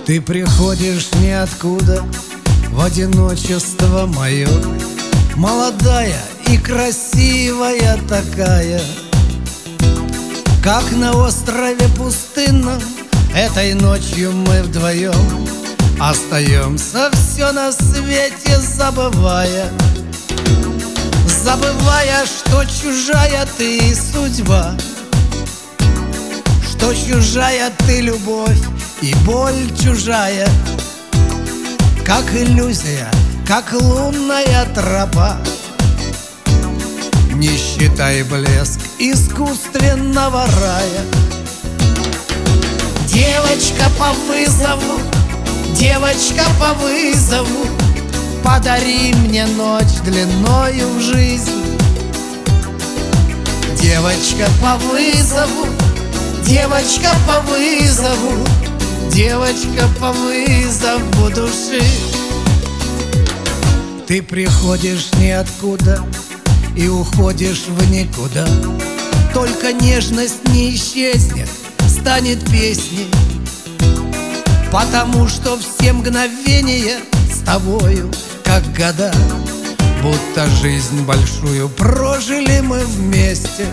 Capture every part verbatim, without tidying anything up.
Ты приходишь ниоткуда в одиночество мое, молодая и красивая такая, как на острове пустынном. Этой ночью мы вдвоем остаемся, все на свете забывая, забывая, что чужая ты судьба, что чужая ты любовь и боль чужая, как иллюзия, как лунная тропа. Не считай блеск искусственного рая. Девочка по вызову, девочка по вызову, подари мне ночь длиною в жизнь. Девочка по вызову, девочка по вызову, девочка по вызову души. Ты приходишь ниоткуда и уходишь в никуда, только нежность не исчезнет, станет песней, потому что все мгновения с тобою, как года, будто жизнь большую прожили мы вместе.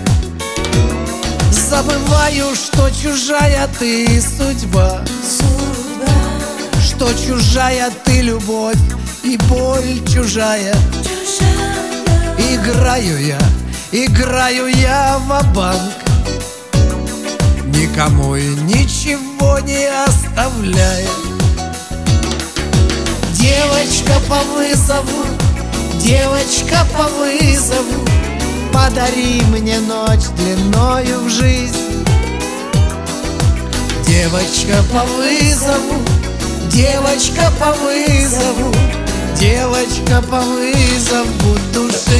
Забываю, что чужая ты судьба, судьба, что чужая ты любовь и боль чужая. чужая. Играю я, играю я ва-банк, никому и ничего не оставляя. Девочка по вызову, девочка по вызову, подари мне ночь длиною в жизнь. Девочка по вызову, девочка по вызову, девочка по вызову души.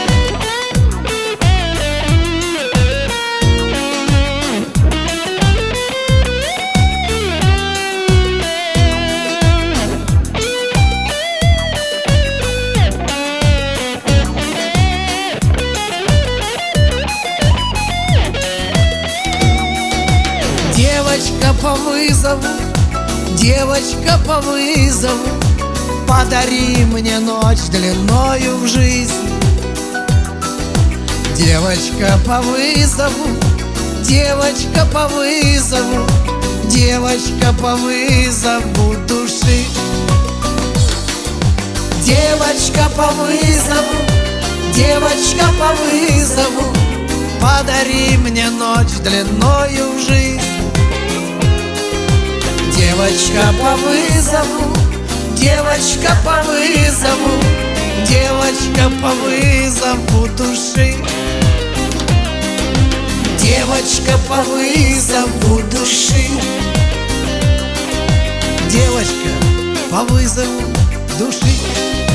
Девочка по вызову, девочка по вызову, подари мне ночь длиною в жизнь. Девочка по вызову, девочка по вызову, девочка по вызову души. Девочка по вызову, девочка по вызову, подари мне ночь длиною в жизнь. Девочка по вызову, девочка по вызову, девочка по вызову души. Девочка по вызову души. Девочка по вызову души.